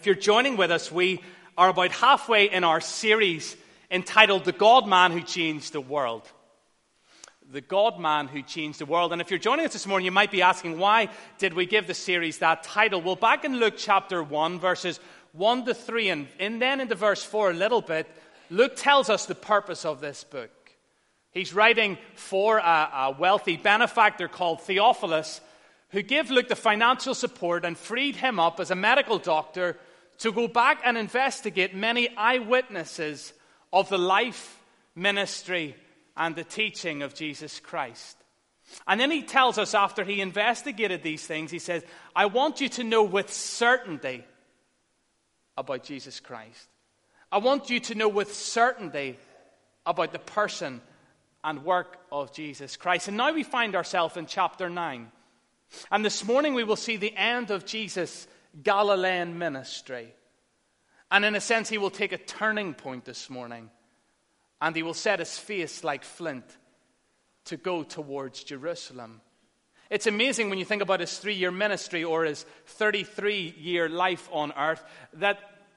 If you're joining with us, we are about halfway in our series entitled The God-Man Who Changed the World. The God-Man Who Changed the World. And if you're joining us this morning, you might be asking, why did we give the series that title? Well, back in Luke chapter 1, verses 1 to 3, and then into verse 4 a little bit, Luke tells us the purpose of this book. He's writing for a wealthy benefactor called Theophilus, who gave Luke the financial support and freed him up as a medical doctor to go back and investigate many eyewitnesses of the life, ministry, and the teaching of Jesus Christ. And then he tells us, after he investigated these things, he says, I want you to know with certainty about Jesus Christ. I want you to know with certainty about the person and work of Jesus Christ. And now we find ourselves in chapter 9. And this morning we will see the end of Jesus' Galilean ministry. And in a sense, he will take a turning point this morning. And he will set his face like flint to go towards Jerusalem. It's amazing when you think about his 3-year ministry or his 33-year life on earth, that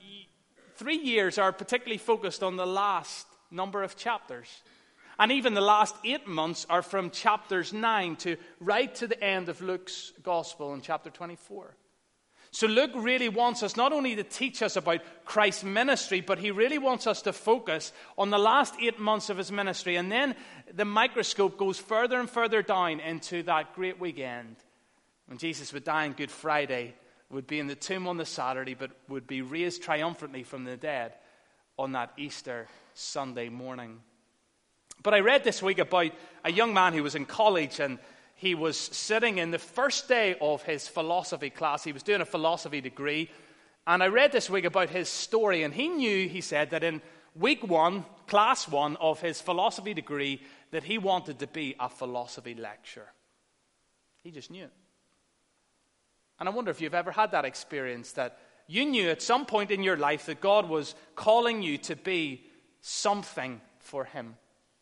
3 years are particularly focused on the last number of chapters. And even the last 8 months are from chapters 9 to right to the end of Luke's gospel in chapter 24. So Luke really wants us not only to teach us about Christ's ministry, but he really wants us to focus on the last 8 months of his ministry. And then the microscope goes further and further down into that great weekend when Jesus would die on Good Friday, would be in the tomb on the Saturday, but would be raised triumphantly from the dead on that Easter Sunday morning. But I read this week about a young man who was in college, and he was sitting in the first day of his philosophy class. He was doing a philosophy degree. And I read this week about his story, and he knew, he said, that in week 1, class 1 of his philosophy degree, that he wanted to be a philosophy lecturer. He just knew it. And I wonder if you've ever had that experience, that you knew at some point in your life that God was calling you to be something for him.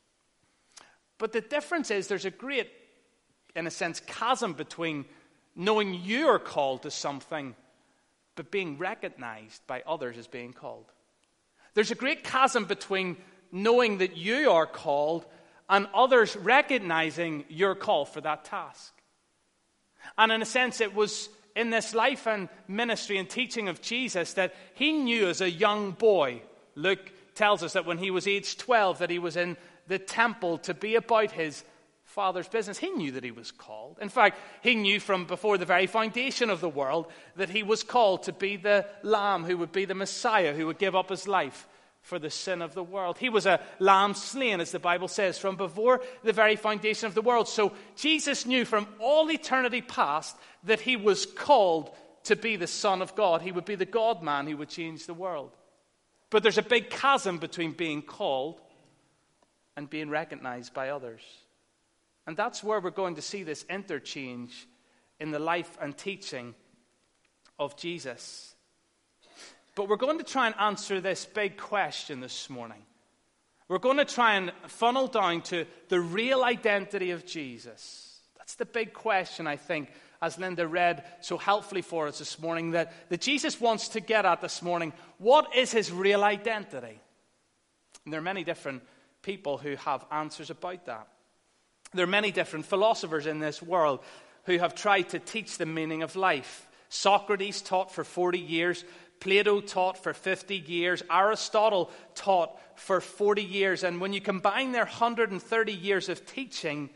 But the difference is there's a great, in a sense, chasm between knowing you are called to something but being recognized by others as being called. There's a great chasm between knowing that you are called and others recognizing your call for that task. And in a sense, it was in this life and ministry and teaching of Jesus that he knew as a young boy. Luke tells us that when he was age 12, that he was in the temple to be about his Father's business. He knew that he was called. In fact, he knew from before the very foundation of the world that he was called to be the Lamb who would be the Messiah, who would give up his life for the sin of the world. He was a lamb slain, as the Bible says, from before the very foundation of the world. So Jesus knew from all eternity past that he was called to be the Son of God. He would be the God-man who would change the world. But there's a big chasm between being called and being recognized by others. And that's where we're going to see this interchange in the life and teaching of Jesus. But we're going to try and answer this big question this morning. We're going to try and funnel down to the real identity of Jesus. That's the big question, I think, as Linda read so helpfully for us this morning, that Jesus wants to get at this morning. What is his real identity? And there are many different people who have answers about that. There are many different philosophers in this world who have tried to teach the meaning of life. Socrates taught for 40 years. Plato taught for 50 years. Aristotle taught for 40 years. And when you combine their 130 years of teaching,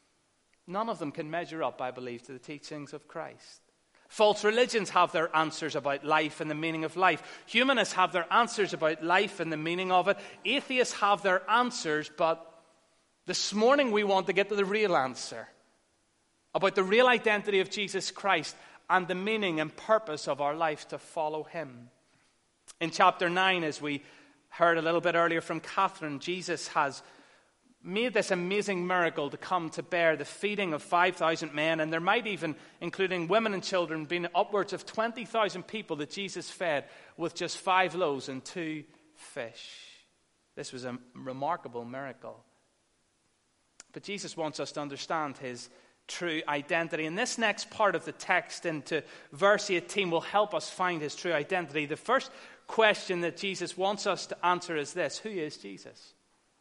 none of them can measure up, I believe, to the teachings of Christ. False religions have their answers about life and the meaning of life. Humanists have their answers about life and the meaning of it. Atheists have their answers, but this morning we want to get to the real answer about the real identity of Jesus Christ and the meaning and purpose of our life to follow him. In chapter 9, as we heard a little bit earlier from Catherine, Jesus has made this amazing miracle to come to bear the feeding of 5,000 men, and there might even, including women and children, been upwards of 20,000 people that Jesus fed with just 5 loaves and 2 fish. This was a remarkable miracle. But Jesus wants us to understand his true identity. And this next part of the text into verse 18 will help us find his true identity. The first question that Jesus wants us to answer is this: who is Jesus?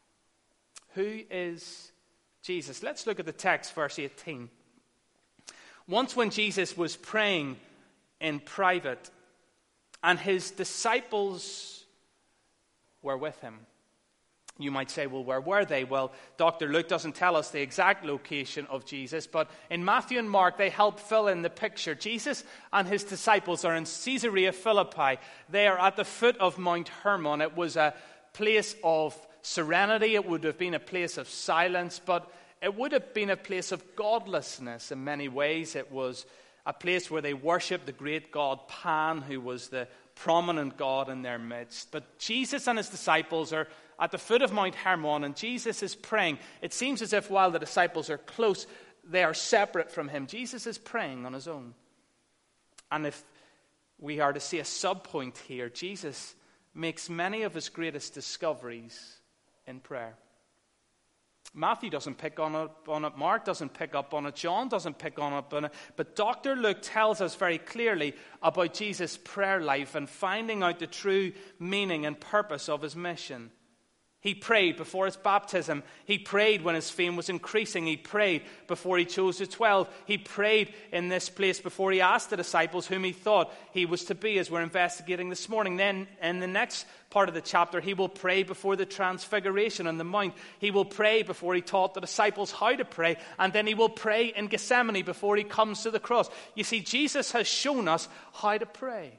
Who is Jesus? Let's look at the text, verse 18. Once when Jesus was praying in private, and his disciples were with him. You might say, well, where were they? Well, Dr. Luke doesn't tell us the exact location of Jesus, but in Matthew and Mark, they help fill in the picture. Jesus and his disciples are in Caesarea Philippi. They are at the foot of Mount Hermon. It was a place of serenity. It would have been a place of silence, but it would have been a place of godlessness in many ways. It was a place where they worshipped the great god Pan, who was the prominent god in their midst. But Jesus and his disciples are at the foot of Mount Hermon, and Jesus is praying. It seems as if while the disciples are close, they are separate from him. Jesus is praying on his own. And if we are to see a subpoint here, Jesus makes many of his greatest discoveries in prayer. Matthew doesn't pick on it, Mark doesn't pick up on it, John doesn't pick on it, but Dr. Luke tells us very clearly about Jesus' prayer life and finding out the true meaning and purpose of his mission. He prayed before his baptism. He prayed when his fame was increasing. He prayed before he chose the 12. He prayed in this place before he asked the disciples whom he thought he was to be, as we're investigating this morning. Then in the next part of the chapter, he will pray before the transfiguration on the mount. He will pray before he taught the disciples how to pray. And then he will pray in Gethsemane before he comes to the cross. You see, Jesus has shown us how to pray.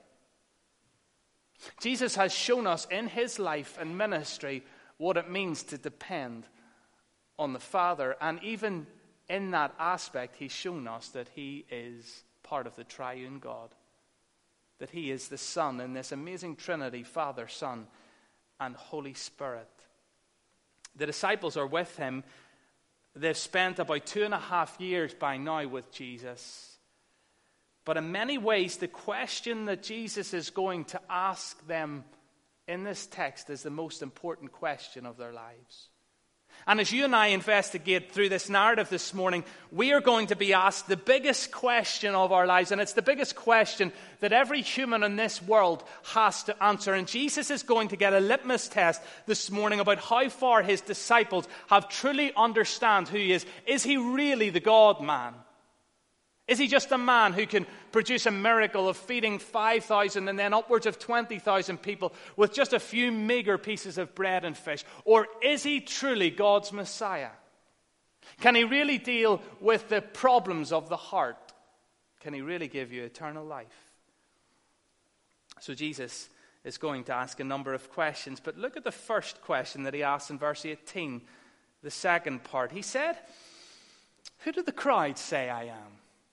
Jesus has shown us in his life and ministry what it means to depend on the Father. And even in that aspect, he's shown us that he is part of the triune God. That he is the Son in this amazing Trinity, Father, Son, and Holy Spirit. The disciples are with him. They've spent about 2.5 years by now with Jesus. But in many ways, the question that Jesus is going to ask them in this text is the most important question of their lives. And as you and I investigate through this narrative this morning, we are going to be asked the biggest question of our lives, and it's the biggest question that every human in this world has to answer. And Jesus is going to get a litmus test this morning about how far his disciples have truly understand who he is. Is he really the God-man? Is he just a man who can produce a miracle of feeding 5,000 and then upwards of 20,000 people with just a few meager pieces of bread and fish? Or is he truly God's Messiah? Can he really deal with the problems of the heart? Can he really give you eternal life? So Jesus is going to ask a number of questions, but look at the first question that he asks in verse 18, the second part. He said, "Who do the crowd say I am?"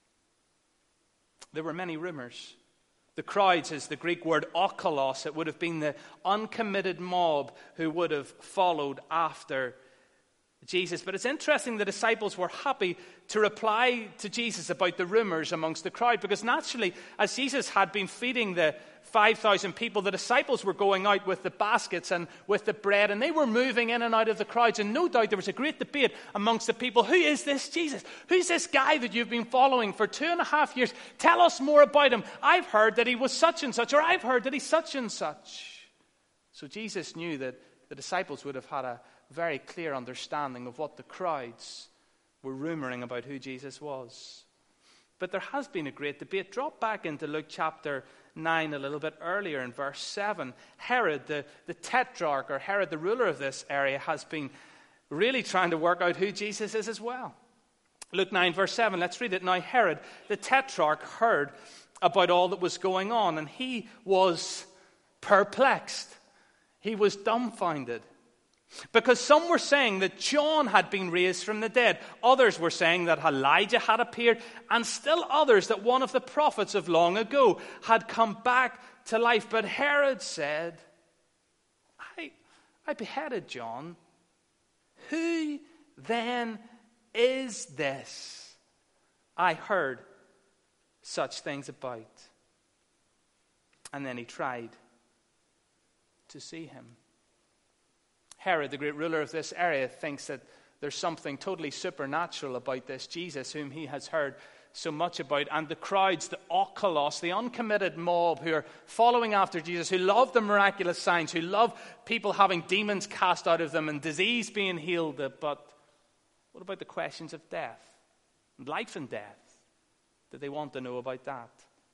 There were many rumors. The crowds is the Greek word okolos. It would have been the uncommitted mob who would have followed after Jesus. But it's interesting, the disciples were happy to reply to Jesus about the rumors amongst the crowd, because naturally, as Jesus had been feeding the 5,000 people, the disciples were going out with the baskets and with the bread, and they were moving in and out of the crowds. And no doubt there was a great debate amongst the people. Who is this Jesus? Who's this guy that you've been following for 2.5 years? Tell us more about him. I've heard that he was such and such, or I've heard that he's such and such. So Jesus knew that the disciples would have had a very clear understanding of what the crowds were rumoring about who Jesus was. But there has been a great debate. Drop back into Luke chapter 9 a little bit earlier in verse 7. Herod, the tetrarch, or Herod, the ruler of this area, has been really trying to work out who Jesus is as well. Luke 9 verse 7, let's read it. Now Herod, the tetrarch, heard about all that was going on, and he was perplexed. He was dumbfounded. Because some were saying that John had been raised from the dead. Others were saying that Elijah had appeared. And still others that one of the prophets of long ago had come back to life. But Herod said, I beheaded John. Who then is this I heard such things about? And then he tried to see him. Herod, the great ruler of this area, thinks that there's something totally supernatural about this Jesus whom he has heard so much about. And the crowds, the okolos, the uncommitted mob who are following after Jesus, who love the miraculous signs, who love people having demons cast out of them and disease being healed. But what about the questions of death, life and death? Did they want to know about that?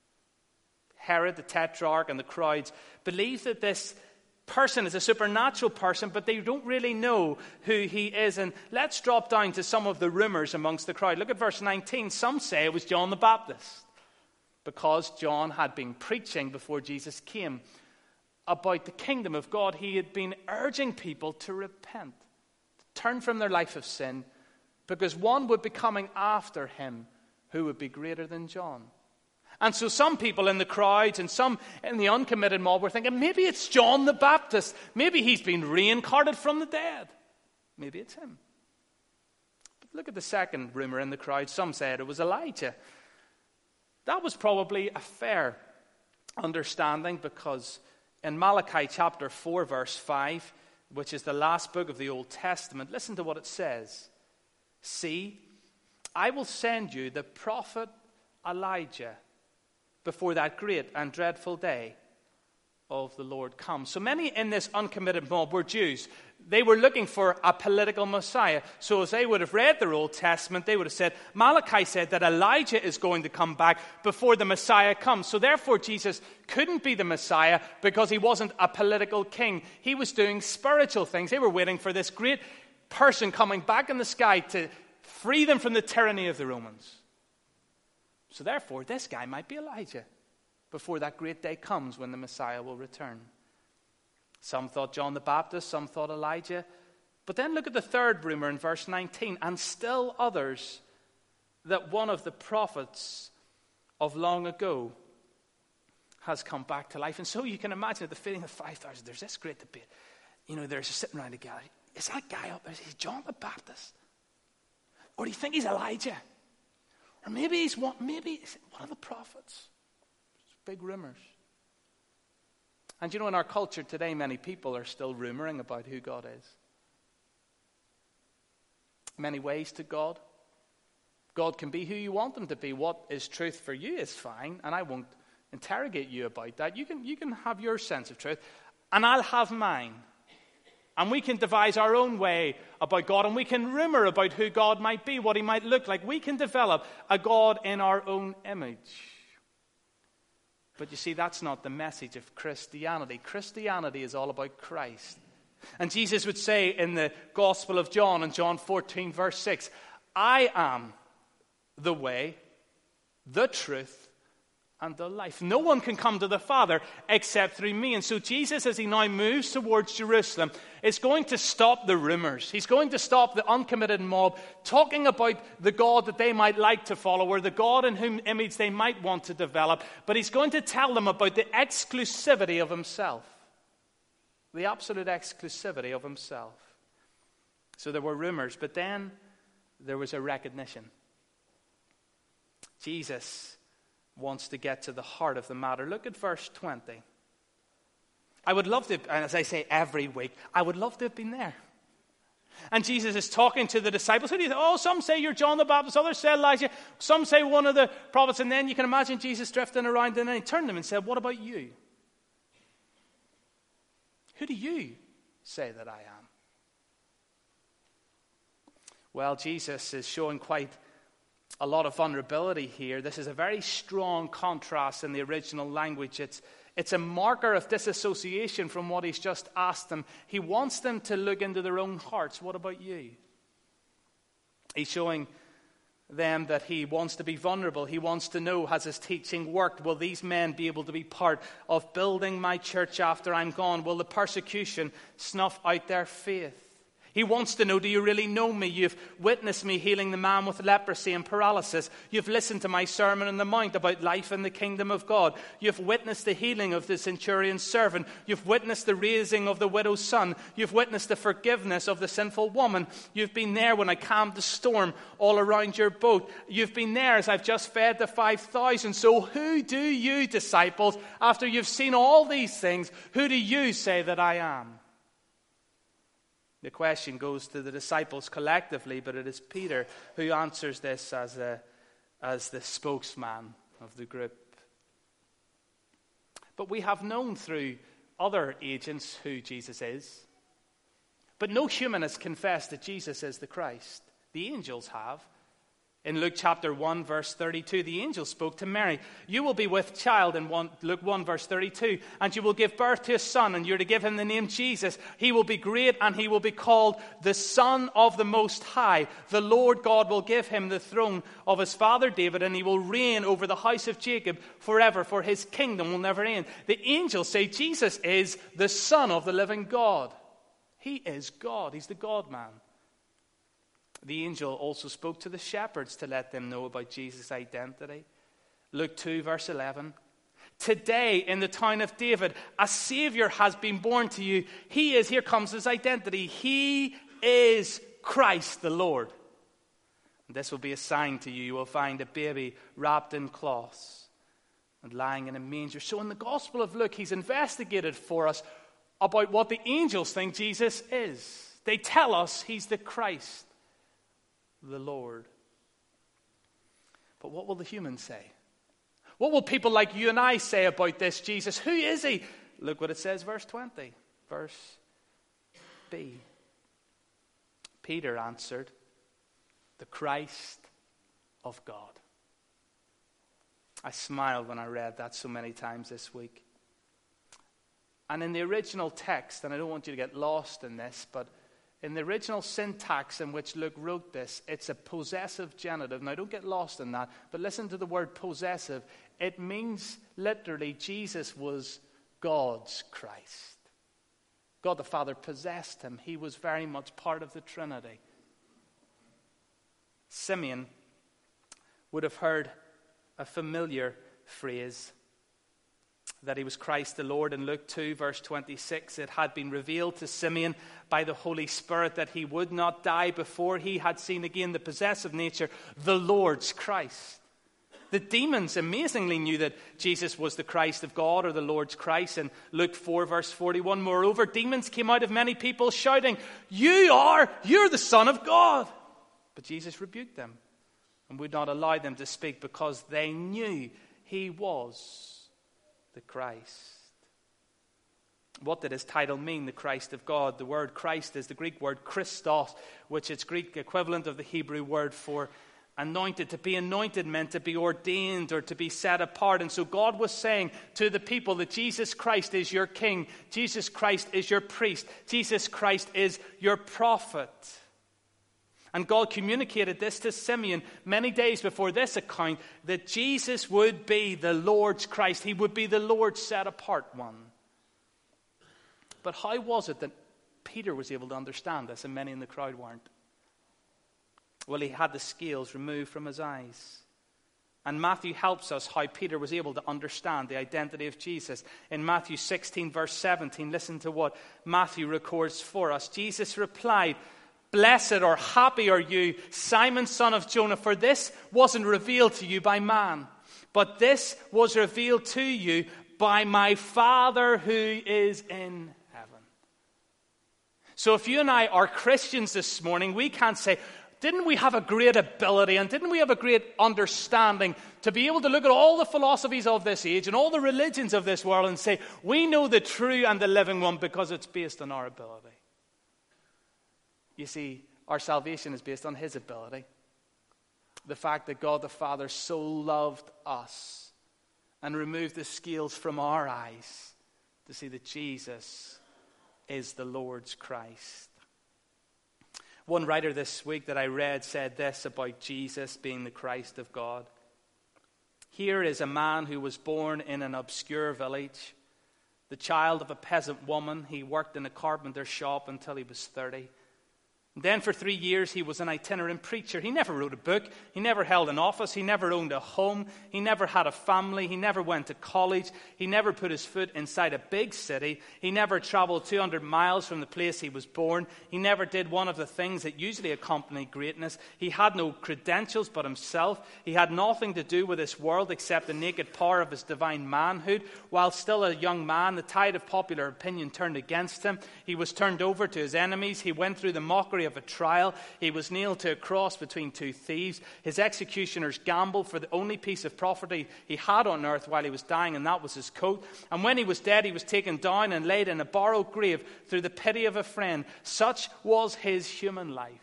Herod, the tetrarch, and the crowds believe that this person is a supernatural person, but they don't really know who he is. And let's drop down to some of the rumors amongst the crowd. Look at verse 19. Some say it was John the Baptist, because John had been preaching before Jesus came about the kingdom of God. He had been urging people to repent, to turn from their life of sin, because one would be coming after him who would be greater than John. And so some people in the crowds and some in the uncommitted mob were thinking, maybe it's John the Baptist. Maybe he's been reincarnated from the dead. Maybe it's him. But look at the second rumor in the crowd. Some said it was Elijah. That was probably a fair understanding, because in Malachi chapter 4, verse 5, which is the last book of the Old Testament, listen to what it says. See, I will send you the prophet Elijah before that great and dreadful day of the Lord comes. So many in this uncommitted mob were Jews. They were looking for a political Messiah. So as they would have read their Old Testament, they would have said, Malachi said that Elijah is going to come back before the Messiah comes. So therefore Jesus couldn't be the Messiah, because he wasn't a political king. He was doing spiritual things. They were waiting for this great person coming back in the sky to free them from the tyranny of the Romans. So therefore, this guy might be Elijah before that great day comes when the Messiah will return. Some thought John the Baptist, some thought Elijah. But then look at the third rumor in verse 19. And still others, that one of the prophets of long ago has come back to life. And so you can imagine the feeling of 5,000. There's this great debate. They're just sitting around together. Is that guy up there? Is he John the Baptist? Or do you think he's Elijah? Or maybe he's one of the prophets. It's big rumors. And in our culture today, many people are still rumoring about who God is. Many ways to God. God can be who you want him to be. What is truth for you is fine, and I won't interrogate you about that. You can have your sense of truth, and I'll have mine. And we can devise our own way about God, and we can rumor about who God might be, what he might look like. We can develop a God in our own image. But you see, that's not the message of Christianity. Christianity is all about Christ. And Jesus would say in the Gospel of John, in John 14, verse 6, I am the way, the truth, and the life. No one can come to the Father except through me. And so Jesus, as he now moves towards Jerusalem, is going to stop the rumors. He's going to stop the uncommitted mob talking about the God that they might like to follow, or the God in whom image they might want to develop. But he's going to tell them about the exclusivity of himself. The absolute exclusivity of himself. So there were rumors, but then there was a recognition. Jesus wants to get to the heart of the matter. Look at verse 20. I would love to, and as I say every week, I would love to have been there. And Jesus is talking to the disciples. Who do you think? Oh, some say you're John the Baptist, others say Elijah, some say one of the prophets. And then you can imagine Jesus drifting around, and then he turned to them and said, what about you? Who do you say that I am? Well, Jesus is showing quite a lot of vulnerability here. This is a very strong contrast in the original language. It's a marker of disassociation from what he's just asked them. He wants them to look into their own hearts. What about you? He's showing them that he wants to be vulnerable. He wants to know, has his teaching worked? Will these men be able to be part of building my church after I'm gone? Will the persecution snuff out their faith? He wants to know, do you really know me? You've witnessed me healing the man with leprosy and paralysis. You've listened to my Sermon on the Mount about life in the kingdom of God. You've witnessed the healing of the centurion's servant. You've witnessed the raising of the widow's son. You've witnessed the forgiveness of the sinful woman. You've been there when I calmed the storm all around your boat. You've been there as I've just fed the 5,000. So who do you, disciples, after you've seen all these things, who do you say that I am? The question goes to the disciples collectively, but it is Peter who answers this as the spokesman of the group. But we have known through other agents who Jesus is. But no human has confessed that Jesus is the Christ. The angels have. In Luke chapter 1, verse 32, the angel spoke to Mary. You will be with child in Luke 1, verse 32, and you will give birth to a son, and you're to give him the name Jesus. He will be great, and he will be called the Son of the Most High. The Lord God will give him the throne of his father David, and he will reign over the house of Jacob forever, for his kingdom will never end. The angels say Jesus is the Son of the living God. He is God. He's the God-man. The angel also spoke to the shepherds to let them know about Jesus' identity. Luke 2, verse 11. Today, in the town of David, a Savior has been born to you. He is, here comes his identity. He is Christ the Lord. And this will be a sign to you. You will find a baby wrapped in cloths and lying in a manger. So in the Gospel of Luke, he's investigated for us about what the angels think Jesus is. They tell us he's the Christ, the Lord. But what will the humans say? What will people like you and I say about this Jesus? Who is he? Look what it says, verse 20, verse B. Peter answered, the Christ of God. I smiled when I read that so many times this week. And in the original text, and I don't want you to get lost in this, but in the original syntax in which Luke wrote this, it's a possessive genitive. Now, don't get lost in that, but listen to the word possessive. It means literally Jesus was God's Christ. God the Father possessed him. He was very much part of the Trinity. Simeon would have heard a familiar phrase that he was Christ the Lord. In Luke 2, verse 26, it had been revealed to Simeon by the Holy Spirit that he would not die before he had seen again the possessive nature, the Lord's Christ. The demons amazingly knew that Jesus was the Christ of God, or the Lord's Christ. In Luke 4, verse 41, moreover, demons came out of many people shouting, you're the Son of God. But Jesus rebuked them and would not allow them to speak because they knew he was the Christ. What did his title mean, the Christ of God? The word Christ is the Greek word Christos, which is Greek equivalent of the Hebrew word for anointed. To be anointed meant to be ordained or to be set apart. And so God was saying to the people that Jesus Christ is your king. Jesus Christ is your priest. Jesus Christ is your prophet. And God communicated this to Simeon many days before this account, that Jesus would be the Lord's Christ. He would be the Lord's set apart one. But how was it that Peter was able to understand this and many in the crowd weren't? Well, he had the scales removed from his eyes. And Matthew helps us how Peter was able to understand the identity of Jesus. In Matthew 16, verse 17, listen to what Matthew records for us. Jesus replied, blessed or happy are you, Simon, son of Jonah, for this wasn't revealed to you by man, but this was revealed to you by my Father who is in heaven. So if you and I are Christians this morning, we can't say, didn't we have a great ability and didn't we have a great understanding to be able to look at all the philosophies of this age and all the religions of this world and say, we know the true and the living one because it's based on our ability. You see, our salvation is based on his ability. The fact that God the Father so loved us and removed the scales from our eyes to see that Jesus is the Lord's Christ. One writer this week that I read said this about Jesus being the Christ of God. Here is a man who was born in an obscure village, the child of a peasant woman. He worked in a carpenter's shop until he was 30. Then for 3 years he was an itinerant preacher. He never wrote a book. He never held an office. He never owned a home. He never had a family. He never went to college. He never put his foot inside a big city. He never traveled 200 miles from the place he was born. He never did one of the things that usually accompany greatness. He had no credentials but himself. He had nothing to do with this world except the naked power of his divine manhood. While still a young man, the tide of popular opinion turned against him. He was turned over to his enemies. He went through the mockery of a trial. He was nailed to a cross between two thieves. His executioners gambled for the only piece of property he had on earth while he was dying, and that was his coat. And when he was dead, he was taken down and laid in a borrowed grave through the pity of a friend. Such was his human life.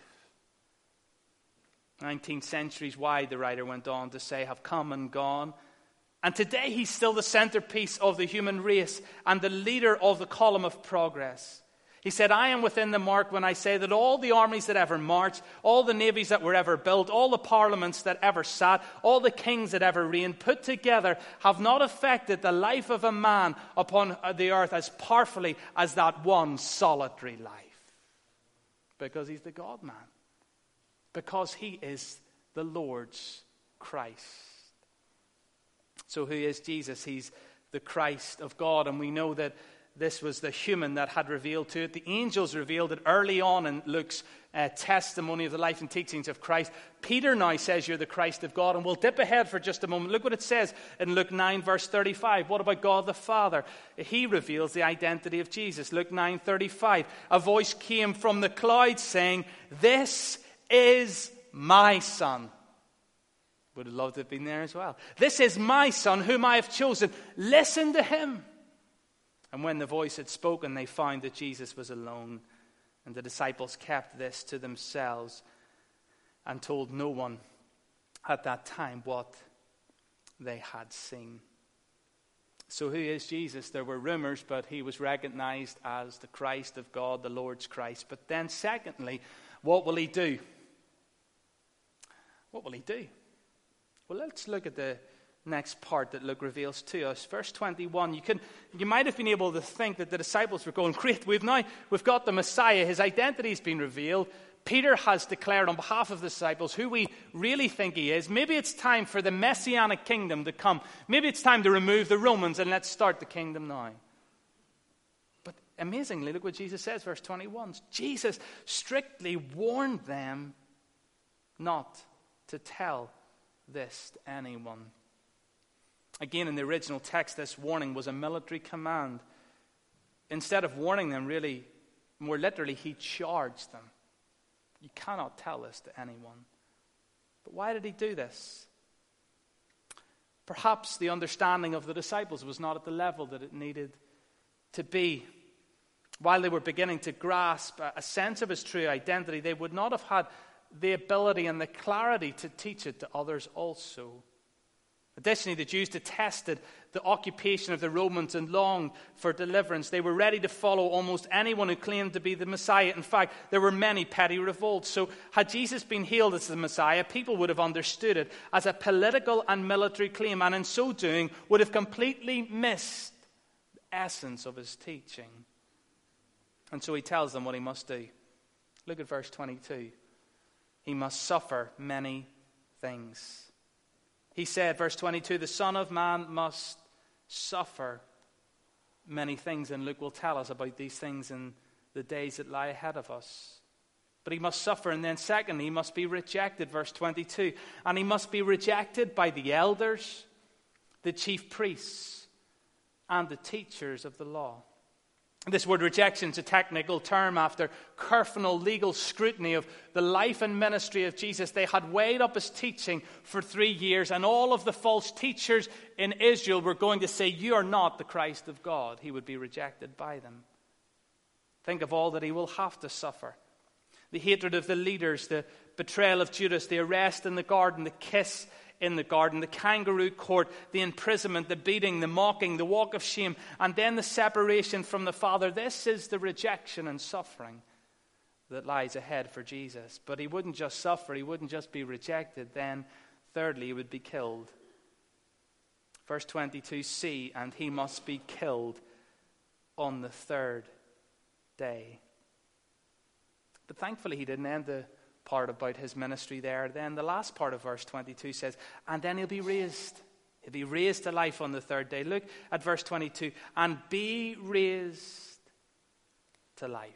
19 centuries wide, the writer went on to say, have come and gone. And today he's still the centerpiece of the human race and the leader of the column of progress. He said, I am within the mark when I say that all the armies that ever marched, all the navies that were ever built, all the parliaments that ever sat, all the kings that ever reigned, put together, have not affected the life of a man upon the earth as powerfully as that one solitary life. Because he's the God-man. Because he is the Lord's Christ. So who is Jesus? He's the Christ of God, and we know that this was the human that had revealed to it. The angels revealed it early on in Luke's testimony of the life and teachings of Christ. Peter now says you're the Christ of God. And we'll dip ahead for just a moment. Look what it says in Luke 9, verse 35. What about God the Father? He reveals the identity of Jesus. Luke 9:35. A voice came from the clouds saying, this is my Son. Would have loved to have been there as well. This is my Son whom I have chosen. Listen to him. And when the voice had spoken, they found that Jesus was alone. And the disciples kept this to themselves and told no one at that time what they had seen. So who is Jesus? There were rumors, but he was recognized as the Christ of God, the Lord's Christ. But then secondly, what will he do? What will he do? Well, let's look at the next part that Luke reveals to us. Verse 21, you might have been able to think that the disciples were going, great, we've got the Messiah, his identity has been revealed. Peter has declared on behalf of the disciples who we really think he is. Maybe it's time for the messianic kingdom to come. Maybe it's time to remove the Romans and let's start the kingdom now. But amazingly, look what Jesus says, verse 21. Jesus strictly warned them not to tell this to anyone. Again, in the original text, this warning was a military command. Instead of warning them, really, more literally, he charged them. You cannot tell this to anyone. But why did he do this? Perhaps the understanding of the disciples was not at the level that it needed to be. While they were beginning to grasp a sense of his true identity, they would not have had the ability and the clarity to teach it to others also. Additionally, the Jews detested the occupation of the Romans and longed for deliverance. They were ready to follow almost anyone who claimed to be the Messiah. In fact, there were many petty revolts. So had Jesus been hailed as the Messiah, people would have understood it as a political and military claim, and in so doing would have completely missed the essence of his teaching. And so he tells them what he must do. Look at verse 22. He must suffer many things. He said, verse 22, the Son of Man must suffer many things. And Luke will tell us about these things in the days that lie ahead of us. But he must suffer. And then secondly, he must be rejected, verse 22. And he must be rejected by the elders, the chief priests, and the teachers of the law. This word rejection is a technical term after careful legal scrutiny of the life and ministry of Jesus. They had weighed up his teaching for 3 years, and all of the false teachers in Israel were going to say, you are not the Christ of God. He would be rejected by them. Think of all that he will have to suffer. The hatred of the leaders, the betrayal of Judas, the arrest in the garden, the kiss in the garden, the kangaroo court, the imprisonment, the beating, the mocking, the walk of shame, and then the separation from the Father. This is the rejection and suffering that lies ahead for Jesus. But he wouldn't just suffer, he wouldn't just be rejected. Then, thirdly, he would be killed. Verse 22c, and he must be killed on the third day. But thankfully he didn't end the part about his ministry there. Then the last part of verse 22 says, and then he'll be raised. He'll be raised to life on the third day. Look at verse 22. And be raised to life.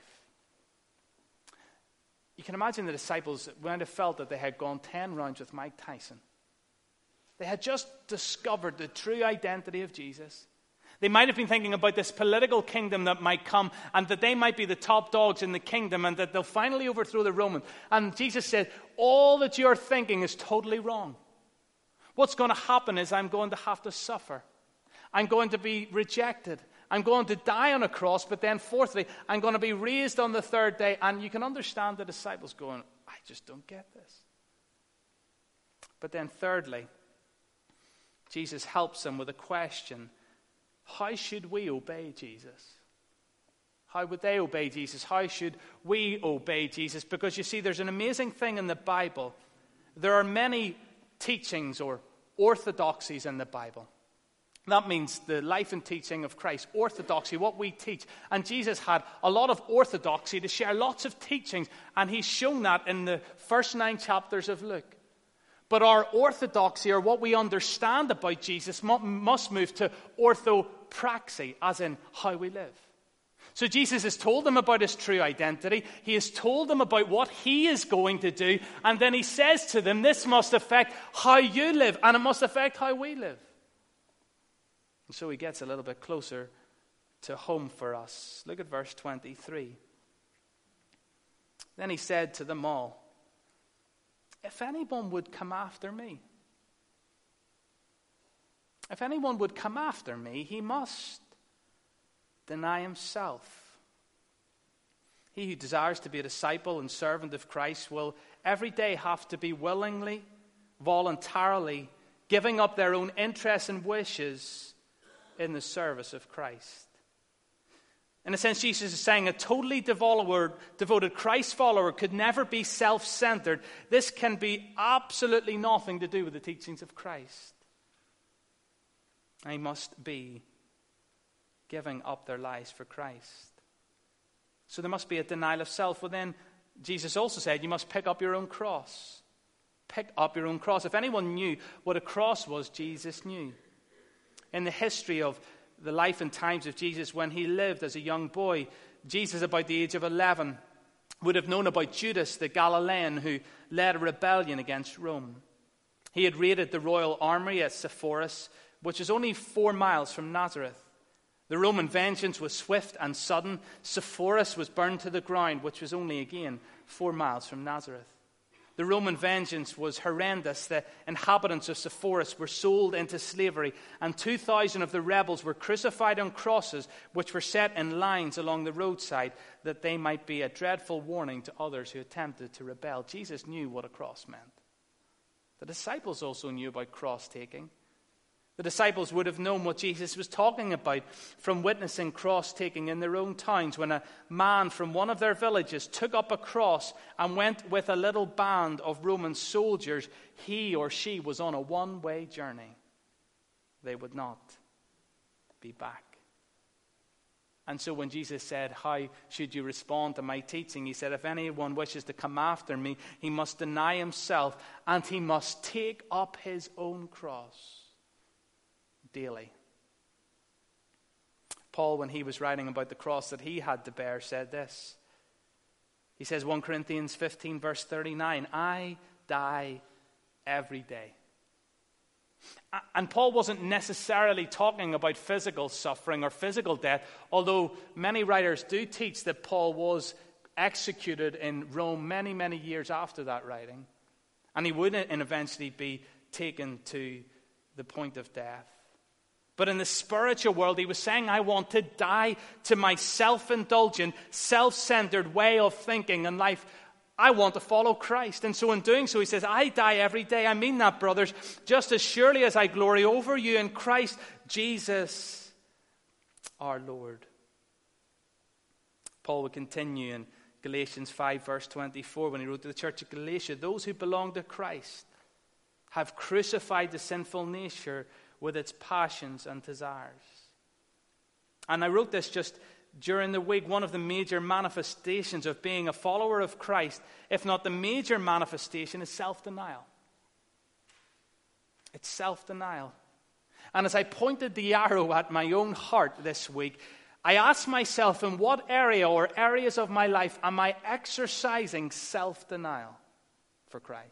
You can imagine the disciples might have felt that they had gone 10 rounds with Mike Tyson. They had just discovered the true identity of Jesus. They might have been thinking about this political kingdom that might come, and that they might be the top dogs in the kingdom, and that they'll finally overthrow the Romans. And Jesus said, all that you're thinking is totally wrong. What's going to happen is I'm going to have to suffer. I'm going to be rejected. I'm going to die on a cross, but then fourthly, I'm going to be raised on the third day. And you can understand the disciples going, I just don't get this. But then thirdly, Jesus helps them with a question. How should we obey Jesus? How would they obey Jesus? How should we obey Jesus? Because you see, there's an amazing thing in the Bible. There are many teachings or orthodoxies in the Bible. That means the life and teaching of Christ, orthodoxy, what we teach. And Jesus had a lot of orthodoxy to share, lots of teachings, and he's shown that in the first 9 chapters of Luke. But our orthodoxy, or what we understand about Jesus, must move to orthopraxy, as in how we live. So Jesus has told them about his true identity. He has told them about what he is going to do. And then he says to them, this must affect how you live, and it must affect how we live. And so he gets a little bit closer to home for us. Look at verse 23. Then he said to them all, if anyone would come after me, he must deny himself. He who desires to be a disciple and servant of Christ will every day have to be willingly, voluntarily giving up their own interests and wishes in the service of Christ. In a sense, Jesus is saying a totally devoted Christ follower could never be self-centered. This can be absolutely nothing to do with the teachings of Christ. They must be giving up their lives for Christ. So there must be a denial of self. Well, then Jesus also said you must pick up your own cross. Pick up your own cross. If anyone knew what a cross was, Jesus knew. In the history of the life and times of Jesus, when he lived as a young boy, Jesus, about the age of 11, would have known about Judas the Galilean who led a rebellion against Rome. He had raided the royal armory at Sepphoris, which is only 4 miles from Nazareth. The Roman vengeance was swift and sudden. Sepphoris was burned to the ground, which was only, again, 4 miles from Nazareth. The Roman vengeance was horrendous. The inhabitants of Sepphoris were sold into slavery, and 2,000 of the rebels were crucified on crosses, which were set in lines along the roadside, that they might be a dreadful warning to others who attempted to rebel. Jesus knew what a cross meant. The disciples also knew about cross-taking. The disciples would have known what Jesus was talking about from witnessing cross-taking in their own towns, when a man from one of their villages took up a cross and went with a little band of Roman soldiers. He or she was on a one-way journey. They would not be back. And so when Jesus said, how should you respond to my teaching? He said, if anyone wishes to come after me, he must deny himself, and he must take up his own cross daily. Paul, when he was writing about the cross that he had to bear, said this. He says, 1 Corinthians 15, verse 39, I die every day. And Paul wasn't necessarily talking about physical suffering or physical death, although many writers do teach that Paul was executed in Rome many, many years after that writing. And he would eventually be taken to the point of death. But in the spiritual world, he was saying, I want to die to my self-indulgent, self-centered way of thinking and life. I want to follow Christ. And so in doing so, he says, I die every day. I mean that, brothers. Just as surely as I glory over you in Christ Jesus our Lord. Paul would continue in Galatians 5, verse 24, when he wrote to the church of Galatia, those who belong to Christ have crucified the sinful nature with its passions and desires. And I wrote this just during the week, one of the major manifestations of being a follower of Christ, if not the major manifestation, is self-denial. It's self-denial. And as I pointed the arrow at my own heart this week, I asked myself, in what area or areas of my life am I exercising self-denial for Christ?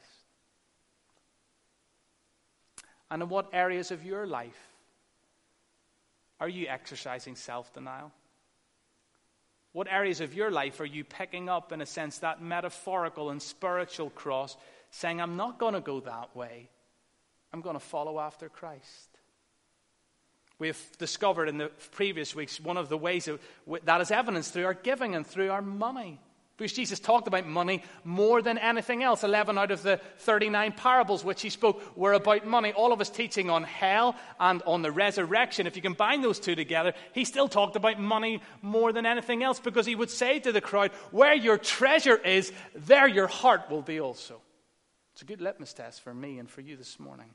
And in what areas of your life are you exercising self-denial? What areas of your life are you picking up, in a sense, that metaphorical and spiritual cross, saying, I'm not going to go that way. I'm going to follow after Christ. We've discovered in the previous weeks one of the ways that is evidenced through our giving and through our money. Because Jesus talked about money more than anything else. 11 out of the 39 parables which he spoke were about money. All of his teaching on hell and on the resurrection, if you combine those two together, he still talked about money more than anything else, because he would say to the crowd, where your treasure is, there your heart will be also. It's a good litmus test for me and for you this morning.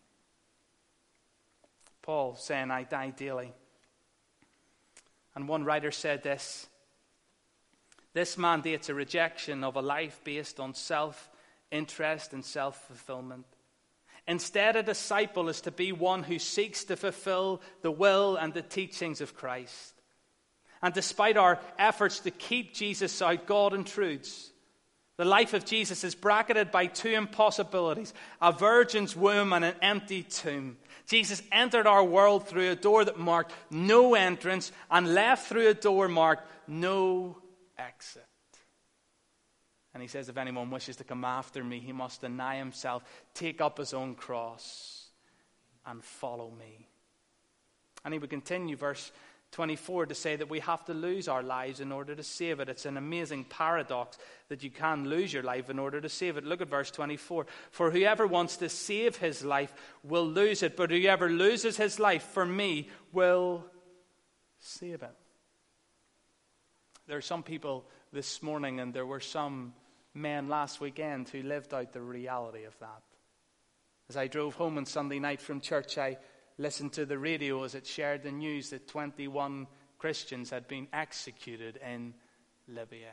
Paul saying, I die daily. And one writer said this mandates a rejection of a life based on self-interest and self-fulfillment. Instead, a disciple is to be one who seeks to fulfill the will and the teachings of Christ. And despite our efforts to keep Jesus out, God intrudes. The life of Jesus is bracketed by two impossibilities: a virgin's womb and an empty tomb. Jesus entered our world through a door that marked no entrance, and left through a door marked no exit. And he says, if anyone wishes to come after me, he must deny himself, take up his own cross, and follow me. And he would continue, verse 24, to say that we have to lose our lives in order to save it. It's an amazing paradox that you can lose your life in order to save it. Look at verse 24. For whoever wants to save his life will lose it, but whoever loses his life for me will save it. There are some people this morning, and there were some men last weekend who lived out the reality of that. As I drove home on Sunday night from church, I listened to the radio as it shared the news that 21 Christians had been executed in Libya.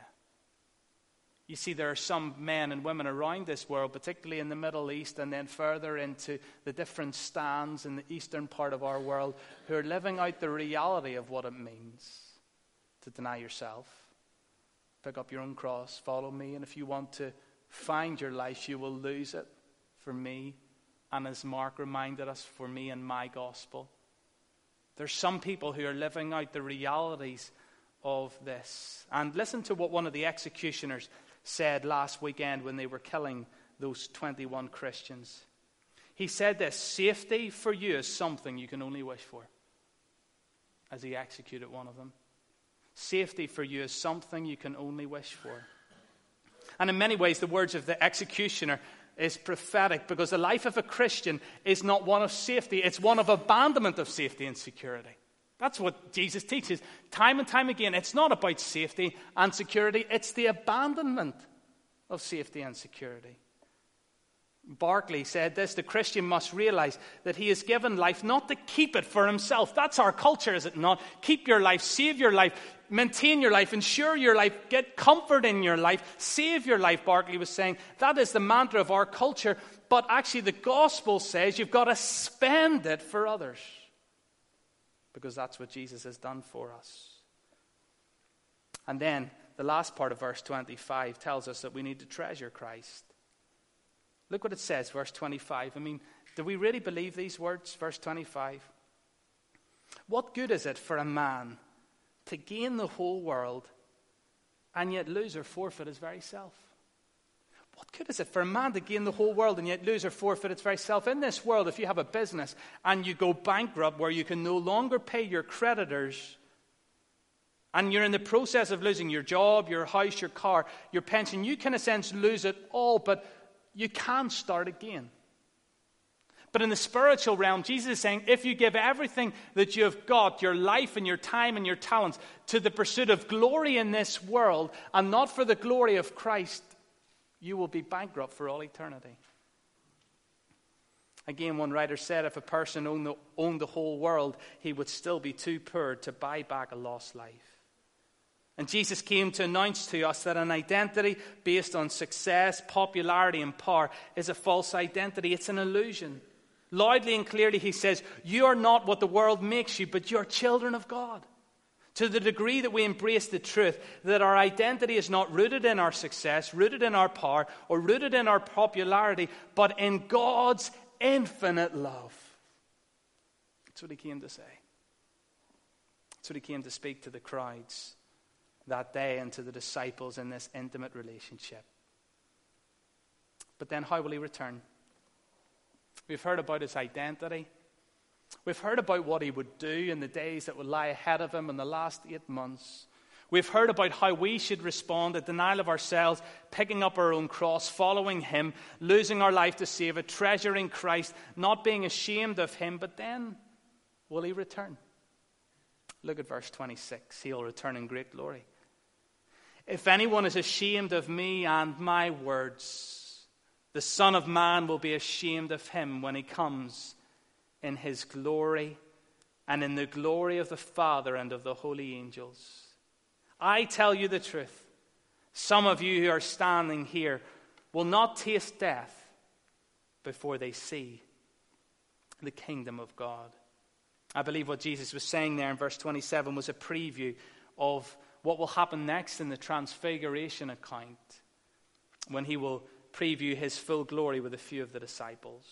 You see, there are some men and women around this world, particularly in the Middle East and then further into the different stands in the eastern part of our world, who are living out the reality of what it means to deny yourself, pick up your own cross, follow me, and if you want to find your life, you will lose it for me. And as Mark reminded us, for me and my gospel. There's some people who are living out the realities of this. And listen to what one of the executioners said last weekend when they were killing those 21 Christians. He said this: safety for you is something you can only wish for. As he executed one of them. Safety for you is something you can only wish for. And in many ways, the words of the executioner is prophetic, because the life of a Christian is not one of safety. It's one of abandonment of safety and security. That's what Jesus teaches time and time again. It's not about safety and security. It's the abandonment of safety and security. Barclay said this: the Christian must realize that he is given life not to keep it for himself. That's our culture, is it not? Keep your life, save your life, maintain your life, ensure your life, get comfort in your life, save your life, Barclay was saying. That is the mantra of our culture. But actually the gospel says you've got to spend it for others, because that's what Jesus has done for us. And then the last part of verse 25 tells us that we need to treasure Christ. Look what it says, verse 25. I mean, do we really believe these words? Verse 25. What good is it for a man to gain the whole world and yet lose or forfeit his very self? What good is it for a man to gain the whole world and yet lose or forfeit its very self? In this world, if you have a business and you go bankrupt where you can no longer pay your creditors, and you're in the process of losing your job, your house, your car, your pension, you can essentially lose it all, but you can start again. But in the spiritual realm, Jesus is saying, if you give everything that you have got, your life and your time and your talents, to the pursuit of glory in this world and not for the glory of Christ, you will be bankrupt for all eternity. Again, one writer said, if a person owned the whole world, he would still be too poor to buy back a lost life. And Jesus came to announce to us that an identity based on success, popularity, and power is a false identity. It's an illusion. Loudly and clearly he says, you are not what the world makes you, but you are children of God. To the degree that we embrace the truth that our identity is not rooted in our success, rooted in our power, or rooted in our popularity, but in God's infinite love. That's what he came to say. That's what he came to speak to the crowds that day and to the disciples in this intimate relationship. But then how will he return? We've heard about his identity. We've heard about what he would do in the days that would lie ahead of him in the last 8 months. We've heard about how we should respond, a denial of ourselves, picking up our own cross, following him, losing our life to save it, treasuring Christ, not being ashamed of him. But then, will he return? Look at verse 26. He'll return in great glory. If anyone is ashamed of me and my words, the Son of Man will be ashamed of him when he comes in his glory and in the glory of the Father and of the holy angels. I tell you the truth. Some of you who are standing here will not taste death before they see the kingdom of God. I believe what Jesus was saying there in verse 27 was a preview of what will happen next in the Transfiguration account, when he will preview his full glory with a few of the disciples.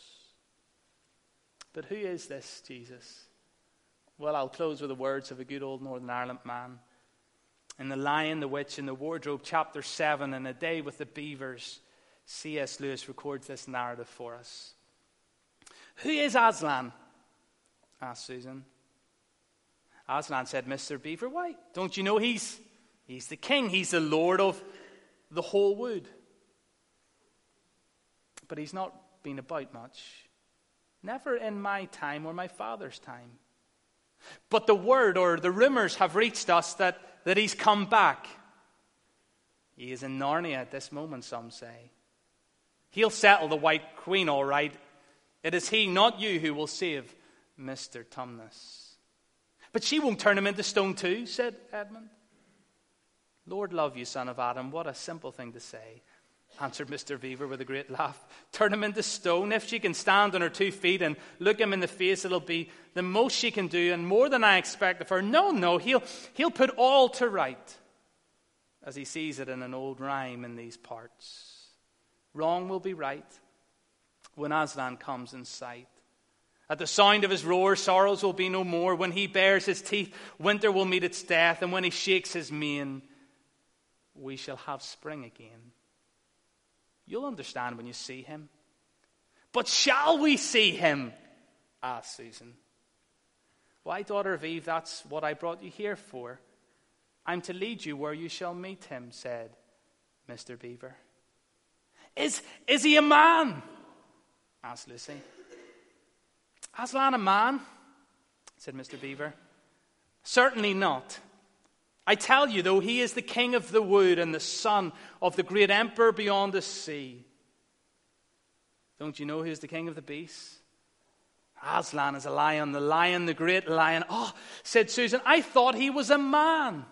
But who is this Jesus? Well, I'll close with the words of a good old Northern Ireland man. In The Lion, the Witch, and the Wardrobe, chapter 7, in A Day with the Beavers, C.S. Lewis records this narrative for us. Who is Aslan? Asked Susan. Aslan, said Mr. Beaver. Why, don't you know he's the king. He's the lord of the whole wood. But he's not been about much. Never in my time or my father's time. But the word or the rumors have reached us that he's come back. He is in Narnia at this moment, some say. He'll settle the White Queen all right. It is he, not you, who will save Mr. Tumnus. But she won't turn him into stone too, said Edmund. Lord love you, son of Adam, what a simple thing to say, answered Mr. Beaver with a great laugh. Turn him into stone? If she can stand on her 2 feet and look him in the face, it'll be the most she can do and more than I expect of her. No, he'll put all to right, as he sees it in an old rhyme in these parts. Wrong will be right when Aslan comes in sight. At the sound of his roar, sorrows will be no more. When he bares his teeth, winter will meet its death. And when he shakes his mane, we shall have spring again. You'll understand when you see him. But shall we see him? Asked Susan. Why, daughter of Eve, that's what I brought you here for. I'm to lead you where you shall meet him, said Mr. Beaver. Is he a man? Asked Lucy. Aslan a man? Said Mr. Beaver. Certainly not. I tell you, though, he is the king of the wood and the son of the great emperor beyond the sea. Don't you know who is the king of the beasts? Aslan is a lion, the great lion. Oh, said Susan, I thought he was a man.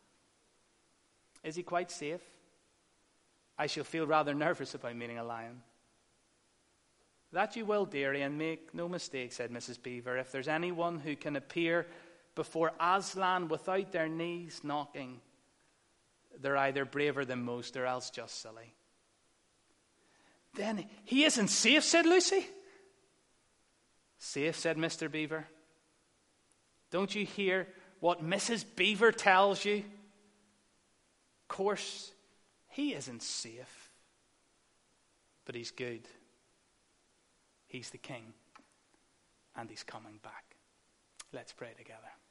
Is he quite safe? I shall feel rather nervous about meeting a lion. That you will, dearie, and make no mistake, said Mrs. Beaver. If there's anyone who can appear before Aslan without their knees knocking, they're either braver than most or else just silly. Then he isn't safe, said Lucy. Safe, said Mr. Beaver. Don't you hear what Mrs. Beaver tells you? Of course, he isn't safe, but he's good. He's the king, and he's coming back. Let's pray together.